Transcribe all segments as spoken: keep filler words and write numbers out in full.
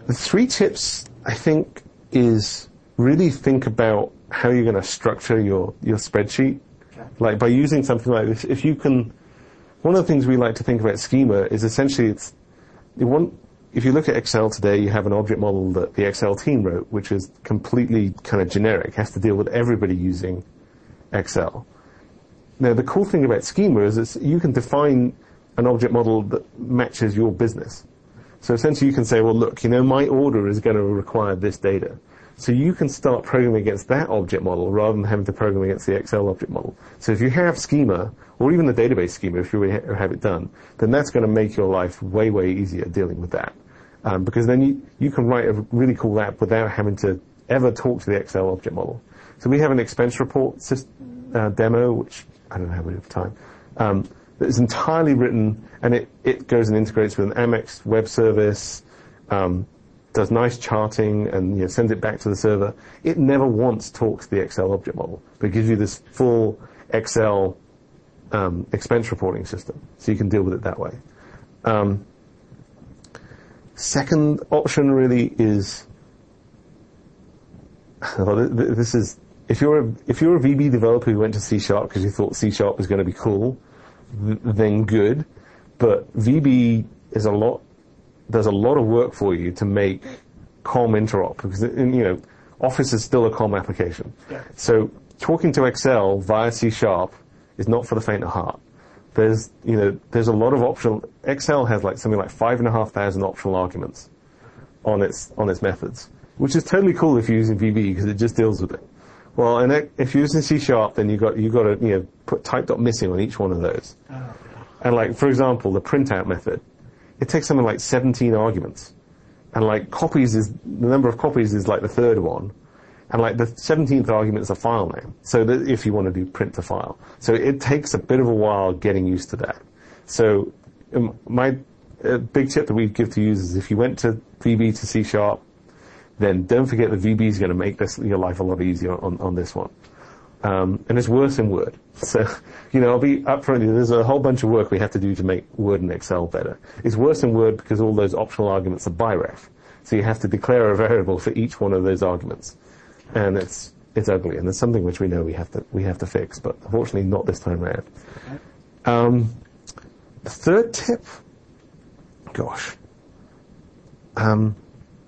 The three tips, I think, is really think about how you're going to structure your, your spreadsheet. Okay. Like by using something like this, if you can, one of the things we like to think about schema is essentially it's, you want, if you look at Excel today, you have an object model that the Excel team wrote, which is completely kind of generic, has to deal with everybody using Excel. Now, the cool thing about schema is that you can define an object model that matches your business. So essentially you can say, well, look, you know, my order is going to require this data. So you can start programming against that object model rather than having to program against the Excel object model. So if you have schema, or even the database schema, if you really ha- have it done, then that's going to make your life way, way easier dealing with that. Um, because then you, you can write a really cool app without having to ever talk to the Excel object model. So we have an expense report system, uh, demo, which I don't know how we have time, um, that is entirely written, and it, it goes and integrates with an Amex web service, um, does nice charting, and you know, sends it back to the server. It never once talks to the Excel object model, but it gives you this full Excel um, expense reporting system, so you can deal with it that way. Um, second option really is, this is, if you're a, if you're a V B developer who went to C Sharp because you thought C Sharp was going to be cool, th- then good. But V B is a lot, there's a lot of work for you to make com interop, because, you know, Office is still a com application. Yeah. So talking to Excel via C Sharp is not for the faint of heart. There's, you know, there's a lot of optional, Excel has like something like five and a half thousand optional arguments on its, on its methods, which is totally cool if you're using V B because it just deals with it. Well, and if you're using C Sharp, then you got, you got to, you know, put type.missing on each one of those. Oh. And like, for example, the printout method, it takes something like seventeen arguments. And like copies is, the number of copies is like the third one. And like the seventeenth argument is a file name. So that if you want to do print to file. So it takes a bit of a while getting used to that. So um, my uh, big tip that we give to users is if you went to V B to C Sharp, then don't forget that V B is going to make this, your life a lot easier on, on this one. Um, and it's worse in Word. So, you know, I'll be upfront. There's a whole bunch of work we have to do to make Word and Excel better. It's worse in Word because all those optional arguments are biref. So you have to declare a variable for each one of those arguments. And it's, it's ugly. And there's something which we know we have to, we have to fix, but unfortunately not this time around. Um, the third tip, gosh, um,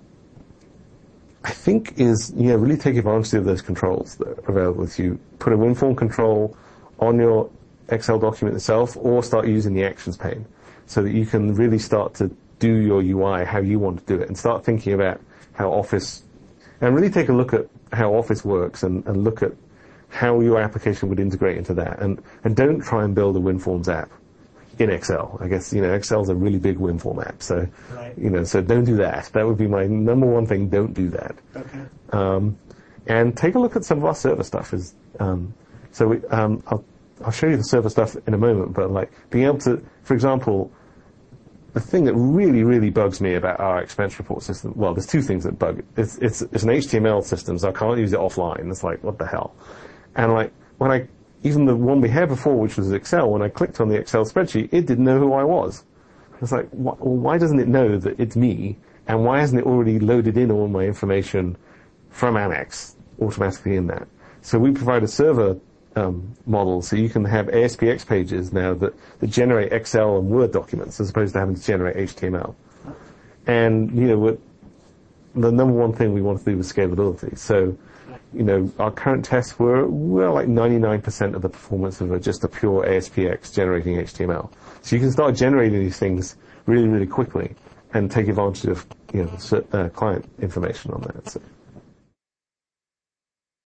I think is, you know, really take advantage of those controls that are available to you. Put a WinForm control on your Excel document itself, or start using the actions pane so that you can really start to do your U I how you want to do it and start thinking about how Office, and really take a look at how Office works and, and look at how your application would integrate into that. And, and don't try and build a WinForms app in Excel. I guess, you know, Excel's a really big WinForm app, so, right. you know, so don't do that. That would be my number one thing, don't do that. Okay. Um, and take a look at some of our server stuff. Is, um, so we, um, I'll, I'll show you the server stuff in a moment, but like being able to, for example, the thing that really, really bugs me about our expense report system, well, there's two things that bug it. It's, it's, it's an H T M L system, so I can't use it offline. It's like, what the hell? And like, when I, even the one we had before, which was Excel, when I clicked on the Excel spreadsheet, it didn't know who I was. It's like, wh- well, why doesn't it know that it's me? And why hasn't it already loaded in all my information from Amex automatically in that? So we provide a server um, model, so you can have A S P X pages now that, that generate Excel and Word documents as opposed to having to generate H T M L. And, you know, what, the number one thing we want to do is scalability. So, you know, our current tests were, we're like ninety-nine percent of the performance of a, just a pure A S P X generating H T M L. So you can start generating these things really, really quickly and take advantage of, you know, uh, client information on that. So.